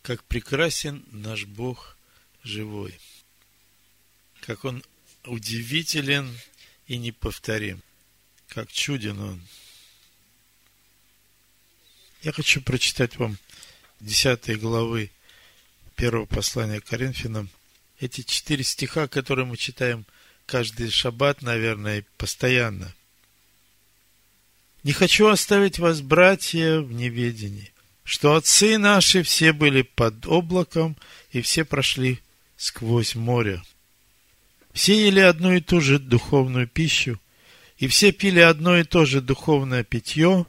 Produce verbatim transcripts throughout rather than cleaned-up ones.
Как прекрасен наш Бог живой. Как Он удивителен и неповторим. Как чуден Он. Я хочу прочитать вам десятой главы первого послания к Коринфянам. Эти четыре стиха, которые мы читаем каждый шаббат, наверное, постоянно. «Не хочу оставить вас, братья, в неведении, что отцы наши все были под облаком, и все прошли сквозь море. Все ели одну и ту же духовную пищу, и все пили одно и то же духовное питье,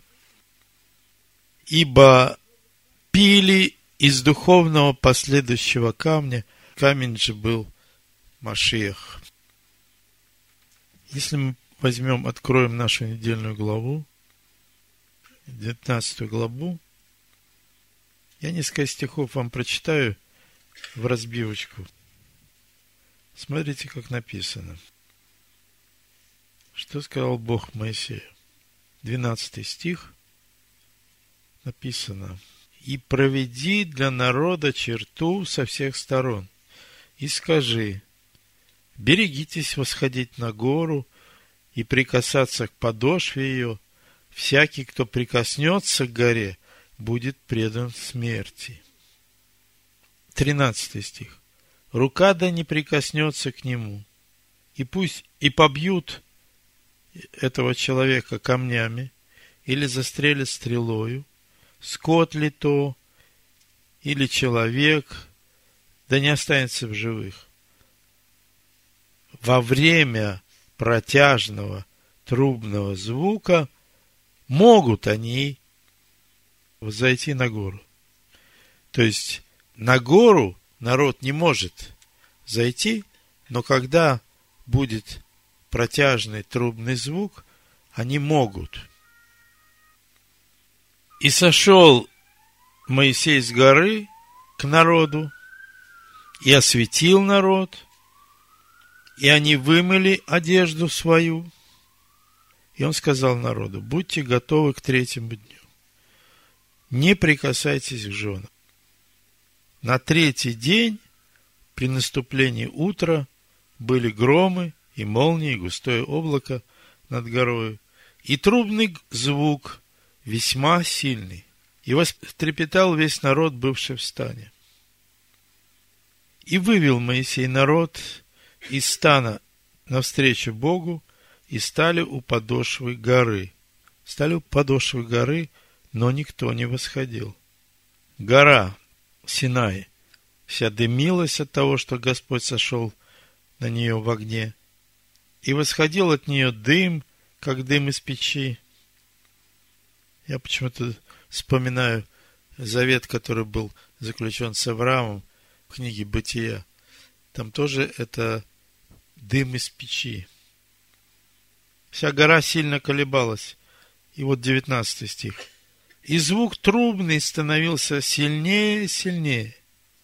ибо пили из духовного последующего камня, камень же был Машиах». Если мы возьмем, откроем нашу недельную главу, девятнадцатую главу, я несколько стихов вам прочитаю в разбивочку. Смотрите, как написано. Что сказал Бог Моисею? двенадцатый стих написано: «И проведи для народа черту со всех сторон, и скажи: берегитесь восходить на гору и прикасаться к подошве ее. Всякий, кто прикоснется к горе, будет предан смерти». тринадцатый стих. «Рука да не прикоснется к нему, и пусть и побьют этого человека камнями, или застрелят стрелою, скот ли то, или человек, да не останется в живых. Во время протяжного трубного звука могут они взойти на гору». То есть, на гору народ не может зайти, но когда будет протяжный трубный звук, они могут. «И сошел Моисей с горы к народу, и осветил народ, и они вымыли одежду свою. И он сказал народу: будьте готовы к третьему дню, не прикасайтесь к женам. На третий день, при наступлении утра, были громы и молнии, и густое облако над горою, и трубный звук весьма сильный. И вострепетал весь народ, бывший в стане. И вывел Моисей народ из стана навстречу Богу, и стали у подошвы горы. Стали у подошвы горы, но никто не восходил. Гора Синай вся дымилась от того, что Господь сошел на нее в огне, и восходил от нее дым, как дым из печи. Я почему-то вспоминаю завет, который был заключен с Авраамом в книге Бытия. Там тоже это дым из печи. Вся гора сильно колебалась. И вот девятнадцатый стих. «И звук трубный становился сильнее и сильнее.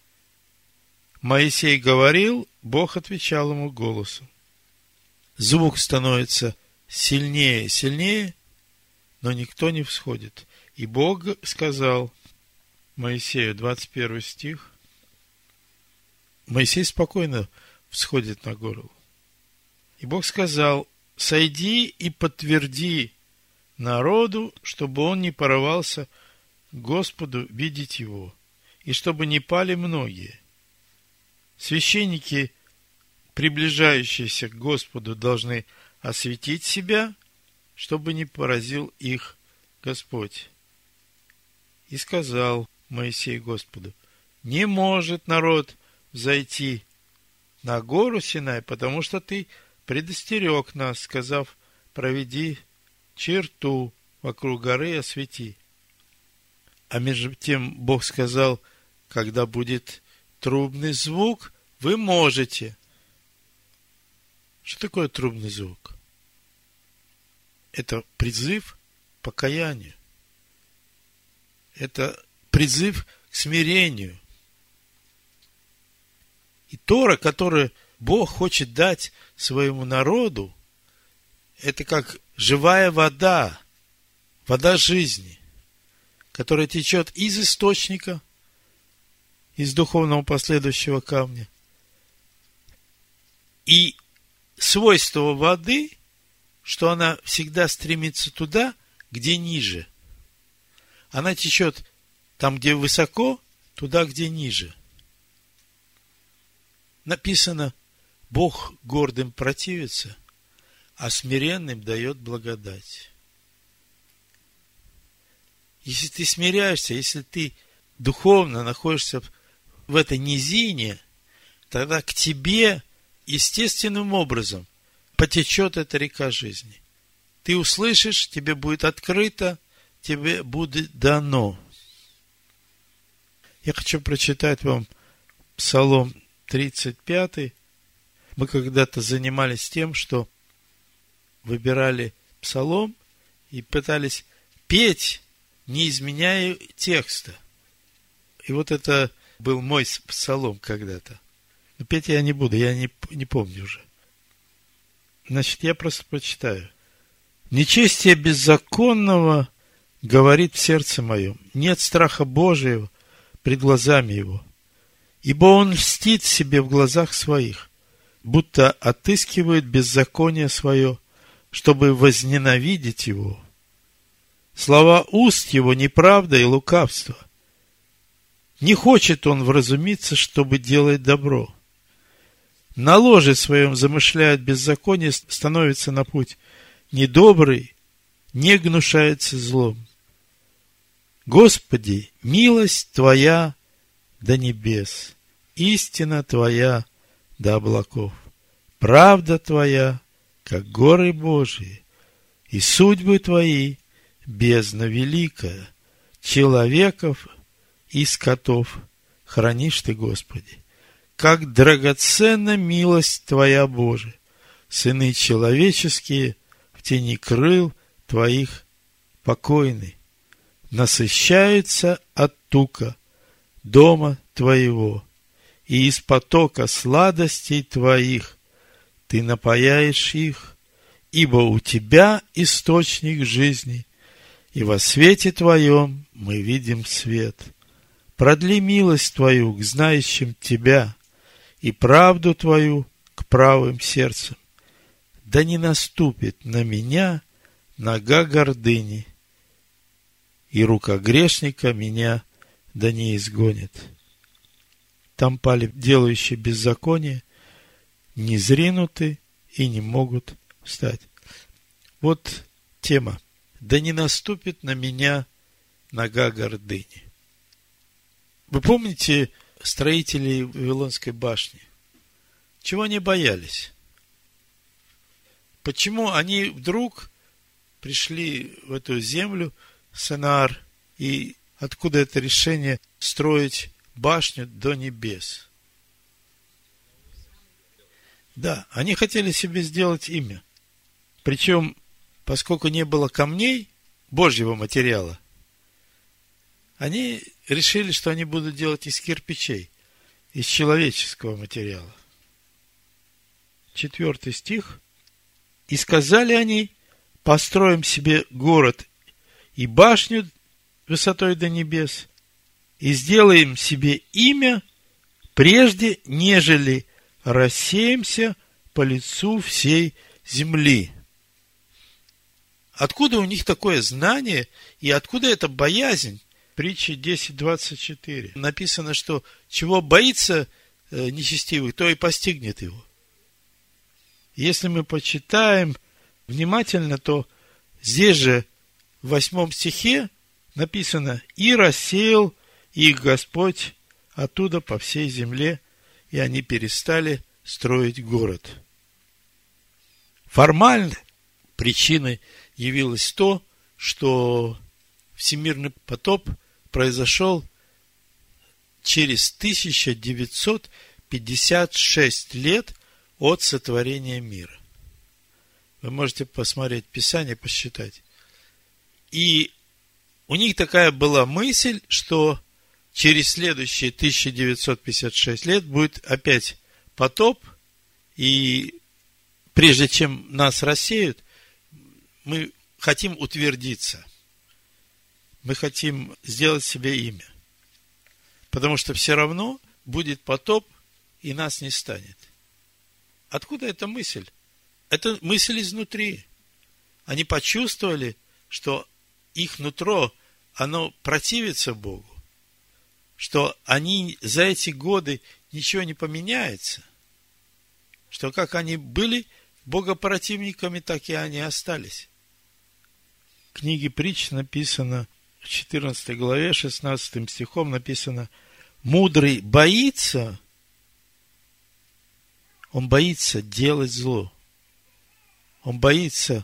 Моисей говорил, Бог отвечал ему голосом». Звук становится сильнее и сильнее, но никто не всходит. И Бог сказал Моисею, двадцать первый стих, Моисей спокойно всходит на гору. И Бог сказал: сойди и подтверди народу, чтобы он не порывался к Господу видеть его, и чтобы не пали многие. Священники, приближающиеся к Господу, должны осветить себя, чтобы не поразил их Господь. И сказал Моисей Господу: не может народ взойти на гору Синай, потому что ты предостерег нас, сказав: проведи черту вокруг горы и освети. А между тем Бог сказал: когда будет трубный звук, вы можете. Что такое трубный звук? Это призыв к покаянию. Это призыв к смирению. И Тора, которую Бог хочет дать своему народу, это как живая вода, вода жизни, которая течет из источника из духовного последующего камня. И свойство воды, что она всегда стремится туда, где ниже. Она течет там, где высоко, туда, где ниже. Написано, Бог гордым противится, а смиренным дает благодать. Если ты смиряешься, если ты духовно находишься в этой низине, тогда к тебе естественным образом потечет эта река жизни. Ты услышишь, тебе будет открыто, тебе будет дано. Я хочу прочитать вам Псалом тридцать пятый. Мы когда-то занимались тем, что выбирали псалом и пытались петь, не изменяя текста. И вот это был мой псалом когда-то. Но петь я не буду, я не, не помню уже. Значит, я просто прочитаю. Нечестие беззаконного говорит в сердце моем. Нет страха Божьего пред глазами его. Ибо он льстит себе в глазах своих, будто отыскивает беззаконие свое, чтобы возненавидеть его. Слова уст его неправда и лукавство. Не хочет он вразумиться, чтобы делать добро. На ложе своем замышляет беззаконие, становится на путь недобрый, не гнушается злом. Господи, милость Твоя до небес, истина Твоя до облаков, правда Твоя, как горы Божии, и судьбы Твои, бездна великая, человеков и скотов хранишь Ты, Господи. Как драгоценна милость Твоя, Боже, сыны человеческие в тени крыл Твоих покойны, насыщаются от тука дома Твоего, и из потока сладостей Твоих Ты напояешь их, ибо у Тебя источник жизни, и во свете Твоем мы видим свет. Продли милость Твою к знающим Тебя, и правду Твою к правым сердцам. Да не наступит на меня нога гордыни, и рука грешника меня да не изгонит. Там пали делающие беззаконие, не зринуты и не могут встать. Вот тема. Да не наступит на меня нога гордыни. Вы помните строителей Вавилонской башни? Чего они боялись? Почему они вдруг пришли в эту землю, Сенаар, и откуда это решение строить башню до небес? Да, они хотели себе сделать имя. Причем, поскольку не было камней, Божьего материала, они решили, что они будут делать из кирпичей, из человеческого материала. Четвертый стих. И сказали они: построим себе город и башню высотой до небес, и сделаем себе имя, прежде нежели рассеемся по лицу всей земли. Откуда у них такое знание и откуда эта боязнь? Притча десять двадцать четыре. Написано, что чего боится нечестивый, то и постигнет его. Если мы почитаем внимательно, то здесь же в восьмом стихе написано: «И рассеял их Господь оттуда по всей земле, и они перестали строить город». Формально причиной явилось то, что всемирный потоп произошел через тысяча девятьсот пятьдесят шесть лет от сотворения мира. Вы можете посмотреть Писание, посчитать. И у них такая была мысль, что через следующие тысяча девятьсот пятьдесят шесть лет будет опять потоп, и прежде чем нас рассеют, мы хотим утвердиться. Мы хотим сделать себе имя. Потому что все равно будет потоп, и нас не станет. Откуда эта мысль? Это мысль изнутри. Они почувствовали, что их нутро, оно противится Богу, что они за эти годы ничего не поменяется, что как они были богопротивниками, так и они остались. В книге Притч написано, в четырнадцатой главе, шестнадцатым стихом написано: мудрый боится, он боится делать зло, он боится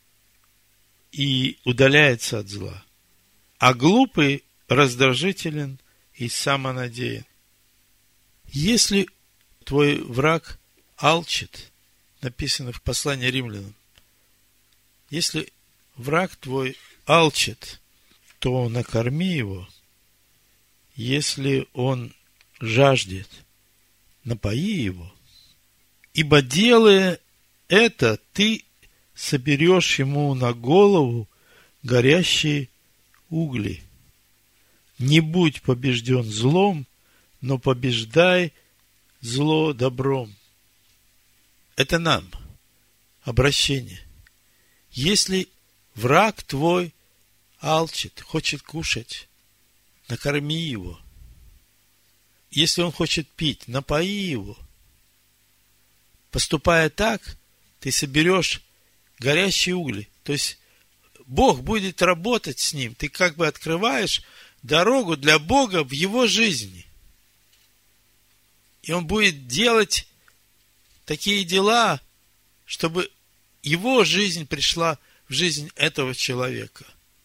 и удаляется от зла, а глупый раздражителен и самонадеян. Если твой враг алчит, написано в послании Римлянам, если враг твой алчит, то накорми его. Если он жаждет, напои его. Ибо делая это, ты соберешь ему на голову горящие угли. Не будь побежден злом, но побеждай зло добром. Это нам обращение. Если враг твой алчит, хочет кушать, накорми его. Если он хочет пить, напои его. Поступая так, ты соберешь горящие угли. То есть Бог будет работать с ним. Ты как бы открываешь дорогу для Бога в его жизни. И он будет делать такие дела, чтобы его жизнь пришла в жизнь этого человека.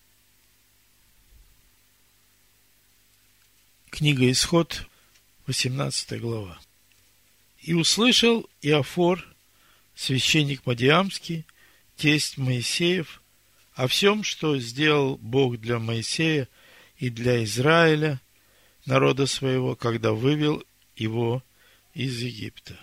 Книга Исход, восемнадцатая глава. И услышал Иофор, священник Мадиамский, тесть Моисеев, о всем, что сделал Бог для Моисея и для Израиля, народа своего, когда вывел его из Египта.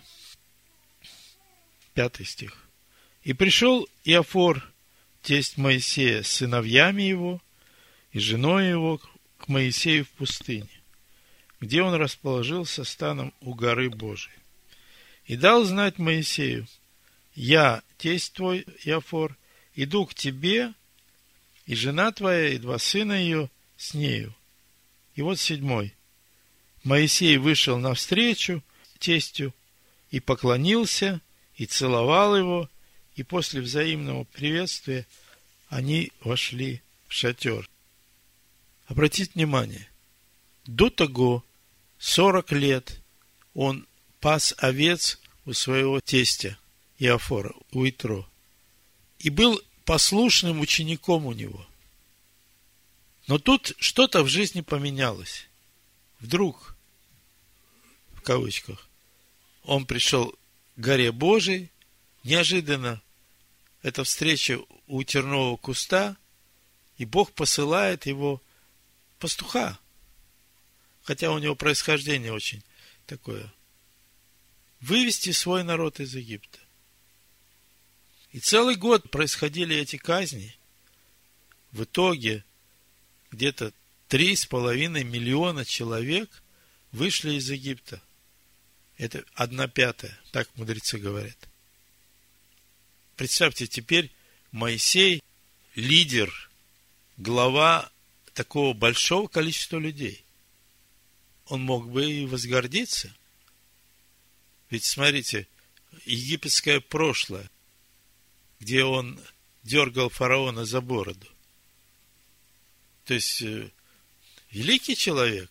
Пятый стих. И пришел Иофор, тесть Моисея, с сыновьями его и женой его к Моисею в пустыне, где он расположился станом у горы Божией. И дал знать Моисею: я, тесть твой, Иофор, иду к тебе, и жена твоя, и два сына ее с нею. И вот седьмой. Моисей вышел навстречу тестю и поклонился, и целовал его, и после взаимного приветствия они вошли в шатер. Обратите внимание, до того сорок лет он пас овец у своего тестя Иофора, у Итро, и был послушным учеником у него. Но тут что-то в жизни поменялось. Вдруг, в кавычках, он пришел к горе Божией, неожиданно эта встреча у тернового куста, и Бог посылает его пастуха, хотя у него происхождение очень такое, вывести свой народ из Египта. И целый год происходили эти казни. В итоге где-то три с половиной миллиона человек вышли из Египта. Это одна пятая, так мудрецы говорят. Представьте, теперь Моисей лидер, глава такого большого количества людей. Он мог бы и возгордиться. Ведь, смотрите, египетское прошлое, где он дергал фараона за бороду. То есть, великий человек.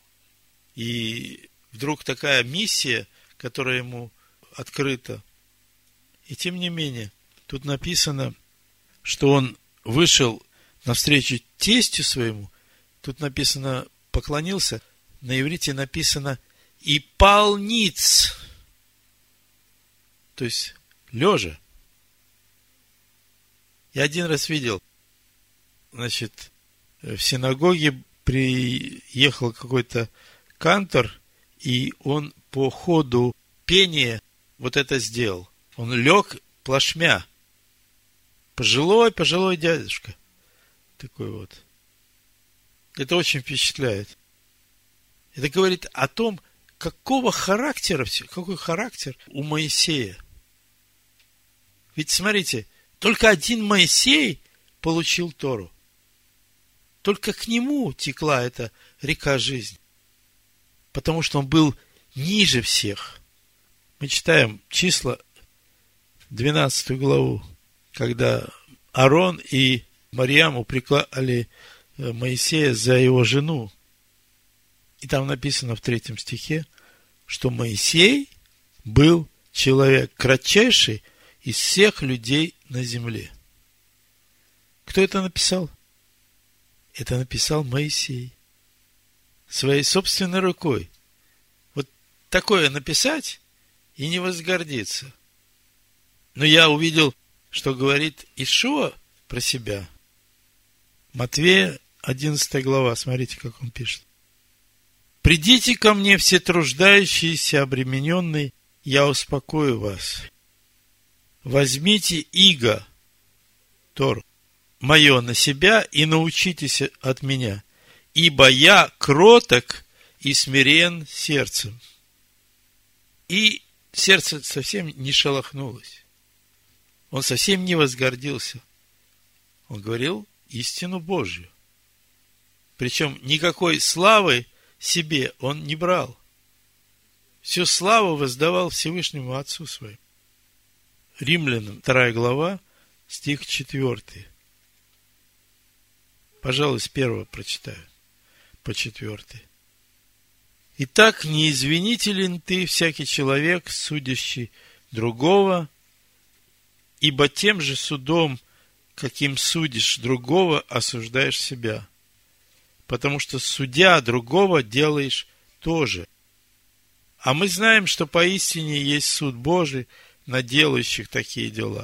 И вдруг такая миссия, которая ему открыта. И тем не менее, тут написано, что он вышел навстречу тестю своему. Тут написано, поклонился. На иврите написано и пал ниц. То есть, лежа. Я один раз видел, значит, в синагоге приехал какой-то кантор, и он по ходу пения вот это сделал. Он лег плашмя. Пожилой, пожилой дядюшка. Такой вот. Это очень впечатляет. Это говорит о том, какого характера, какой характер у Моисея. Ведь смотрите, только один Моисей получил Тору. Только к нему текла эта река жизни. Потому что он был ниже всех. Мы читаем числа, двенадцатую главу, когда Аарон и Марьям упрекали Моисея за его жену. И там написано в третьем стихе, что Моисей был человек кратчайший из всех людей на земле. Кто это написал? Это написал Моисей. Своей собственной рукой. Вот такое написать и не возгордиться. Но я увидел, что говорит Ишуа про себя. Матвея, одиннадцатая глава, смотрите, как он пишет. «Придите ко мне, все труждающиеся, обремененные, я успокою вас. Возьмите иго, Тору, мое на себя и научитесь от меня, ибо я кроток и смирен сердцем». И сердце совсем не шелохнулось. Он совсем не возгордился. Он говорил истину Божью. Причем никакой славы себе он не брал. Всю славу воздавал Всевышнему Отцу своему. Римлянам, вторая глава, стих четвертый. Пожалуй, с первого прочитаю, по четвертый. «Итак, не извинителен ты, всякий человек, судящий другого, ибо тем же судом, каким судишь другого, осуждаешь себя. Потому что, судя другого, делаешь то же. А мы знаем, что поистине есть суд Божий на делающих такие дела.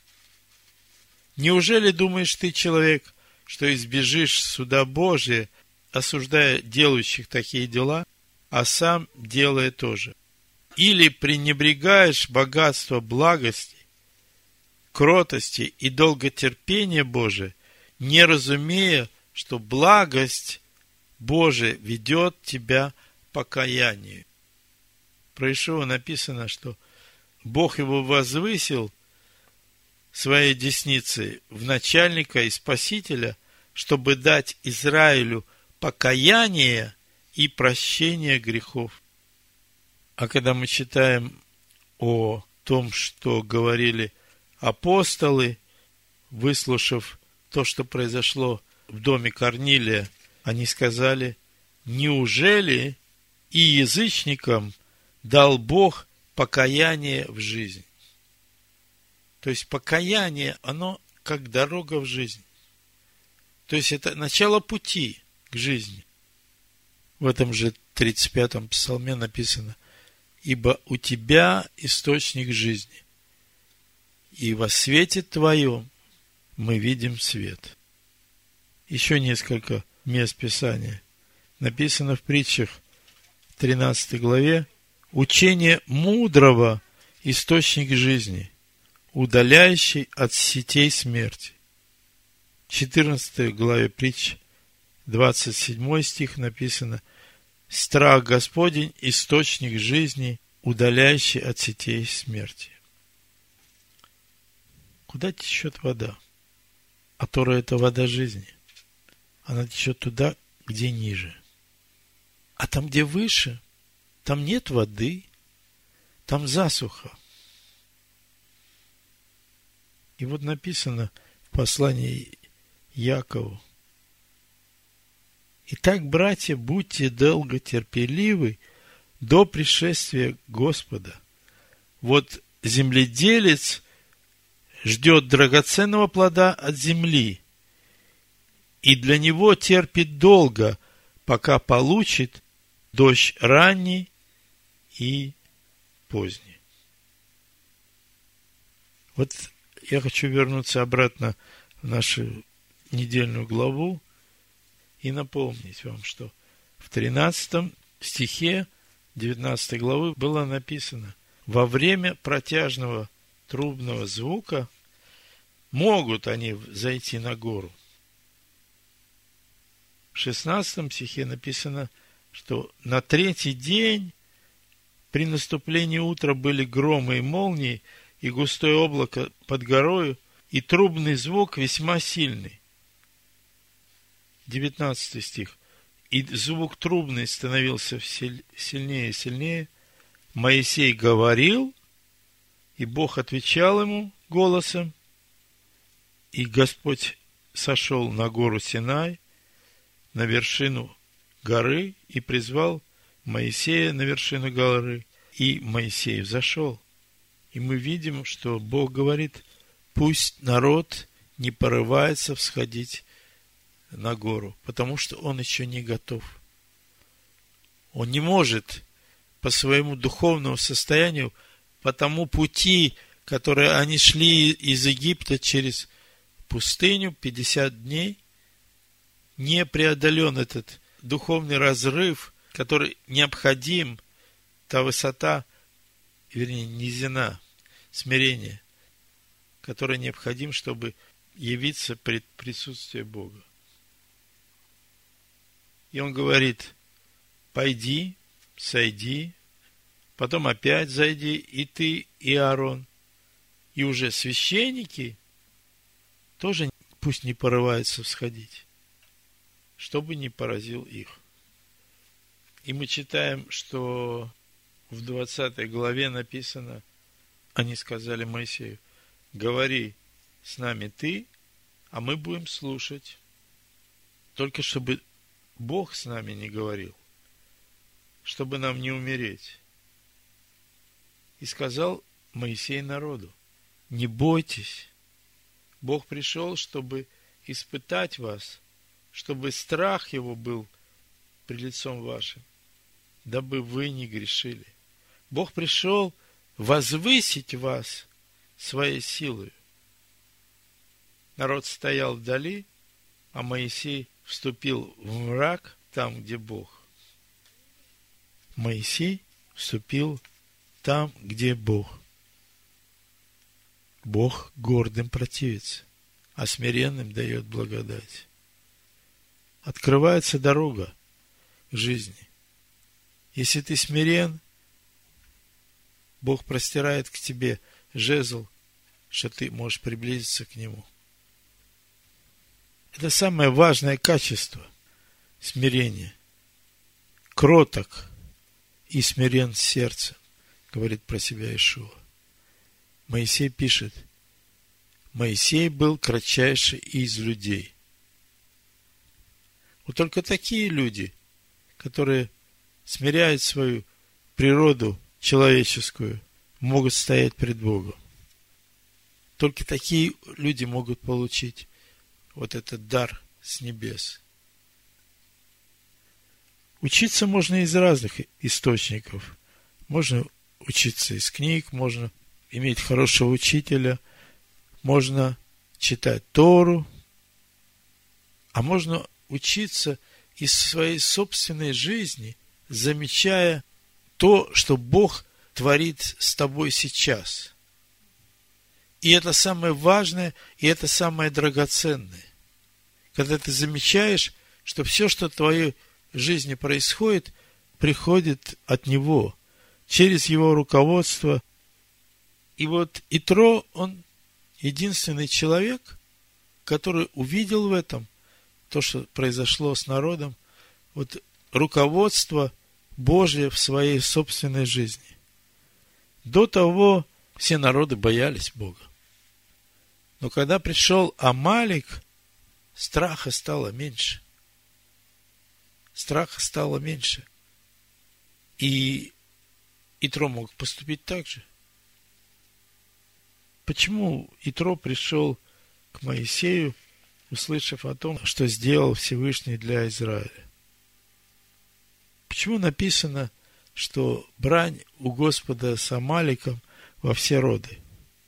Неужели думаешь ты, человек, что избежишь суда Божия, осуждая делающих такие дела, а сам делая то же? Или пренебрегаешь богатство благости, кротости и долготерпения Божия, не разумея, что благость Божия ведет тебя к покаянию. Про Ишуа написано, что Бог его возвысил своей десницей в начальника и спасителя, чтобы дать Израилю покаяние и прощение грехов. А когда мы читаем о том, что говорили апостолы, выслушав то, что произошло в доме Корнилия, они сказали: неужели и язычникам дал Бог покаяние в жизнь? То есть покаяние, оно как дорога в жизнь. То есть это начало пути к жизни. В этом же тридцать пятом псалме написано: ибо у тебя источник жизни, и во свете твоем мы видим свет. Еще несколько мест Писания. Написано в притчах тринадцатой главе: учение мудрого – источник жизни, удаляющий от сетей смерти. В четырнадцатой главе притч, двадцать седьмой стих написано: страх Господень – источник жизни, удаляющий от сетей смерти. Куда течет вода? А Тора – это вода жизни. Она течет туда, где ниже. А там, где выше, там нет воды, там засуха. И вот написано в послании Якову: итак, братья, будьте долготерпеливы до пришествия Господа. Вот земледелец ждет драгоценного плода от земли, и для него терпит долго, пока получит дождь ранний и поздний. Вот я хочу вернуться обратно в нашу недельную главу и напомнить вам, что в тринадцатом стихе девятнадцатой главы было написано: во время протяжного трубного звука могут они зайти на гору. В шестнадцатом стихе написано, что на третий день при наступлении утра были громы и молнии, и густое облако под горою, и трубный звук весьма сильный. девятнадцатый стих. И звук трубный становился сильнее и сильнее. Моисей говорил, и Бог отвечал ему голосом, и Господь сошел на гору Синай, на вершину горы, и призвал Моисея на вершину горы, и Моисей взошел. И мы видим, что Бог говорит, пусть народ не порывается всходить на гору, потому что он еще не готов. Он не может по своему духовному состоянию, по тому пути, который они шли из Египта через пустыню пятьдесят дней, не преодолен этот духовный разрыв, который необходим, та высота, вернее, низина, смирение, которая необходим, чтобы явиться пред присутствие Бога. И он говорит, пойди, сойди, потом опять зайди, и ты, и Аарон. И уже священники тоже пусть не порываются всходить, чтобы не поразил их. И мы читаем, что в двадцатой главе написано, они сказали Моисею, говори с нами ты, а мы будем слушать. Только чтобы Бог с нами не говорил, чтобы нам не умереть. И сказал Моисей народу, не бойтесь, Бог пришел, чтобы испытать вас, чтобы страх его был пред лицом вашим, дабы вы не грешили. Бог пришел возвысить вас своей силой. Народ стоял вдали, а Моисей вступил в мрак там, где Бог. Моисей вступил там, где Бог. Бог гордым противится, а смиренным дает благодать. Открывается дорога к жизни. Если ты смирен, Бог простирает к тебе жезл, что ты можешь приблизиться к Нему. Это самое важное качество – смирение. Кроток и смирен сердцем, говорит про себя Иешуа. Моисей пишет, Моисей был кратчайший из людей. Вот только такие люди, которые смиряют свою природу человеческую, могут стоять пред Богом. Только такие люди могут получить вот этот дар с небес. Учиться можно из разных источников. Можно учиться из книг, можно иметь хорошего учителя, можно читать Тору, а можно учиться из своей собственной жизни, замечая то, что Бог творит с тобой сейчас. И это самое важное, и это самое драгоценное. Когда ты замечаешь, что все, что в твоей жизни происходит, приходит от Него, через Его руководство. И вот Итро, он единственный человек, который увидел в этом то, что произошло с народом, вот руководство Божье в своей собственной жизни. До того все народы боялись Бога. Но когда пришел Амалик, страха стало меньше. Страха стало меньше. И Итро мог поступить так же. Почему Итро пришел к Моисею, услышав о том, что сделал Всевышний для Израиля? Почему написано, что брань у Господа с Амаликом во все роды?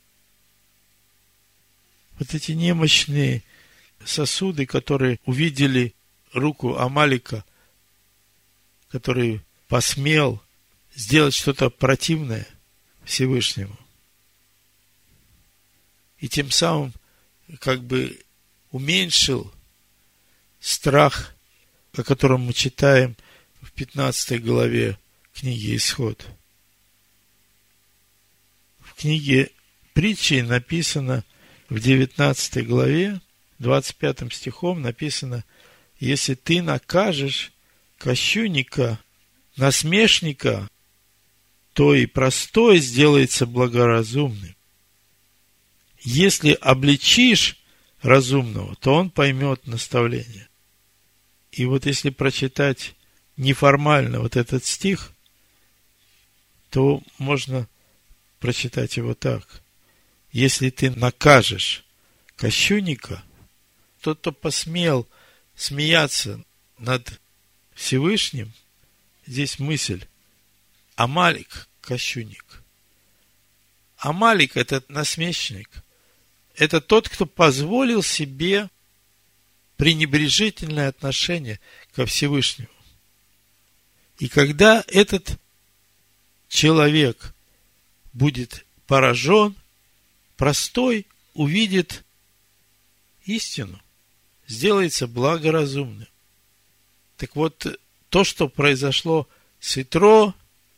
Вот эти немощные сосуды, которые увидели руку Амалика, который посмел сделать что-то противное Всевышнему, и тем самым как бы уменьшил страх, о котором мы читаем в пятнадцатой главе книги Исход. В книге Притчи написано в девятнадцатой главе, двадцать пятым стихом написано: если ты накажешь кощунника, насмешника, то и простой сделается благоразумным. Если обличишь разумного, то он поймет наставление. И вот если прочитать неформально вот этот стих, то можно прочитать его так: если ты накажешь кощунника, тот, кто посмел смеяться над Всевышним, здесь мысль: Амалик – кощунник. Амалик – это насмешник. Это тот, кто позволил себе пренебрежительное отношение ко Всевышнему. И когда этот человек будет поражен, простой увидит истину, сделается благоразумным. Так вот, то, что произошло с Итро,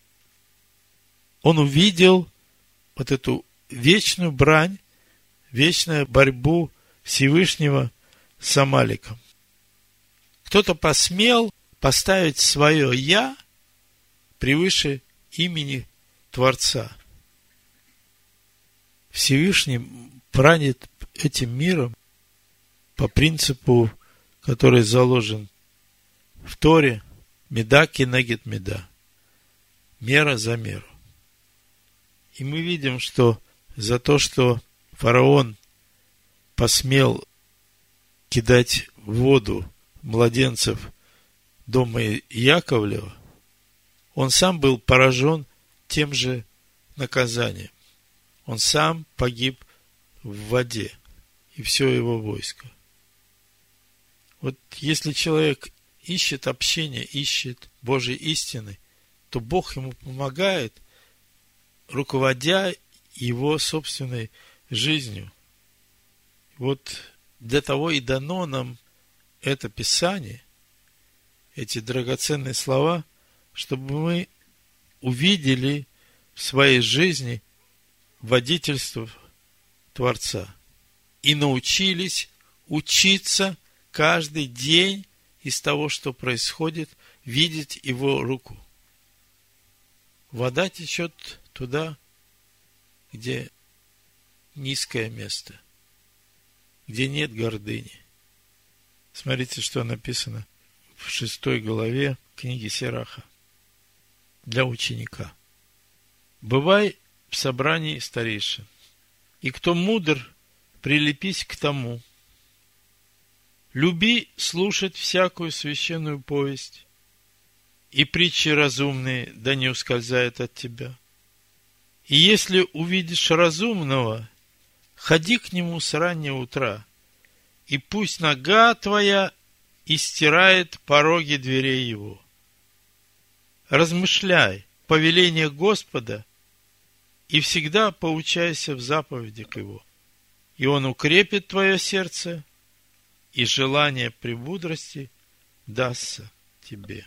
он увидел вот эту вечную брань, вечную борьбу Всевышнего с Амаликом. Кто-то посмел поставить свое «я» превыше имени Творца. Всевышний правит этим миром по принципу, который заложен в Торе: меда кенегет меда, мера за меру. И мы видим, что за то, что фараон посмел кидать в воду младенцев дома Яковлева, он сам был поражен тем же наказанием. Он сам погиб в воде, и все его войско. Вот если человек ищет общение, ищет Божьей истины, то Бог ему помогает, руководя его собственной жизнью. Вот для того и дано нам это Писание, эти драгоценные слова, чтобы мы увидели в своей жизни водительство Творца и научились учиться каждый день из того, что происходит, видеть Его руку. Вода течет туда, где низкое место, где нет гордыни. Смотрите, что написано в шестой главе книги Сираха для ученика. «Бывай в собрании старейшин, и кто мудр, прилепись к тому. Люби слушать всякую священную повесть, и притчи разумные да не ускользают от тебя. И если увидишь разумного, ходи к нему с раннего утра, и пусть нога твоя истирает пороги дверей его. Размышляй повеление Господа и всегда поучайся в заповедях его, и он укрепит твое сердце, и желание премудрости дастся тебе».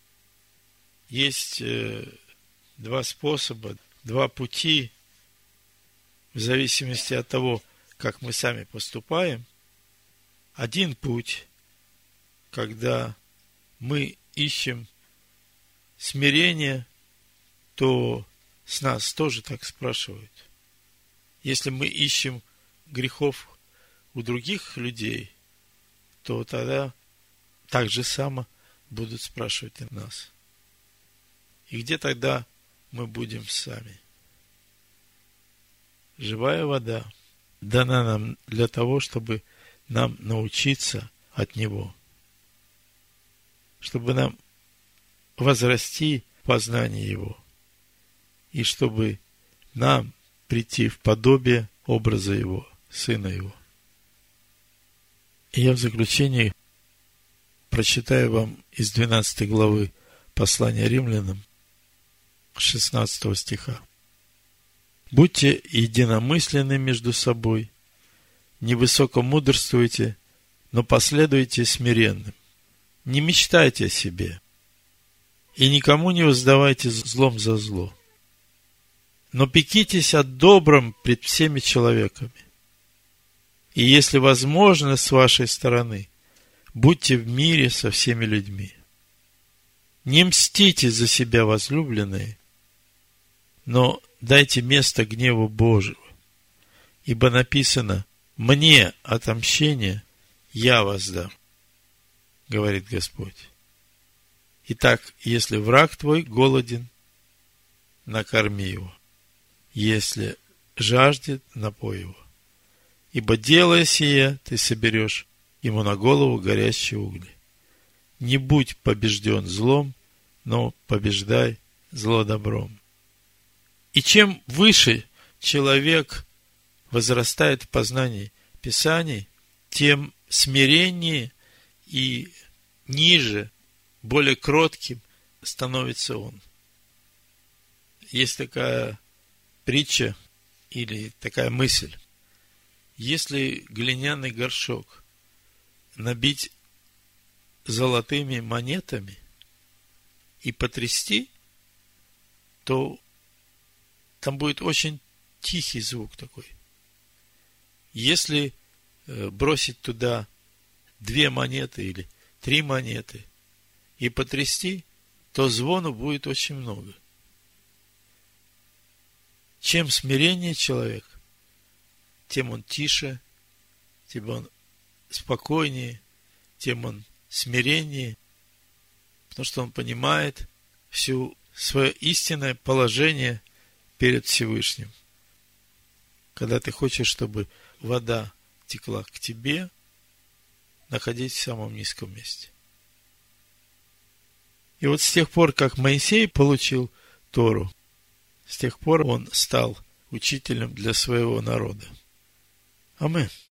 Есть э, два способа, два пути, в зависимости от того, как мы сами поступаем. Один путь, когда мы ищем смирение, то с нас тоже так спрашивают. Если мы ищем грехов у других людей, то тогда так же само будут спрашивать и нас. И где тогда мы будем сами? Живая вода дана нам для того, чтобы нам научиться от Него, чтобы нам возрасти в познании Его, и чтобы нам прийти в подобие образа Его, Сына Его. И я в заключении прочитаю вам из двенадцатой главы послания Римлянам, шестнадцатого стиха. «Будьте единомысленны между собой, не высокомудрствуйте, но последуйте смиренным. Не мечтайте о себе, и никому не воздавайте злом за зло. Но пекитесь о добром пред всеми человеками. И если возможно с вашей стороны, будьте в мире со всеми людьми. Не мстите за себя, возлюбленные, но дайте место гневу Божьему. Ибо написано: «Мне отомщение, я воздам», говорит Господь. Итак, если враг твой голоден, накорми его. Если жаждет, напой его. Ибо, делая сие, ты соберешь ему на голову горящие угли. Не будь побежден злом, но побеждай зло добром. И чем выше человек возрастает в познании Писаний, тем смиреннее и ниже, более кротким становится он. Есть такая притча или такая мысль. Если глиняный горшок набить золотыми монетами и потрясти, то там будет очень тихий звук такой. Если бросить туда две монеты или три монеты и потрясти, то звону будет очень много. Чем смиреннее человек, тем он тише, тем он спокойнее, тем он смиреннее, потому что он понимает всю свое истинное положение перед Всевышним. Когда ты хочешь, чтобы вода текла к тебе, находись в самом низком месте. И вот с тех пор, как Моисей получил Тору, с тех пор он стал учителем для своего народа. Аминь.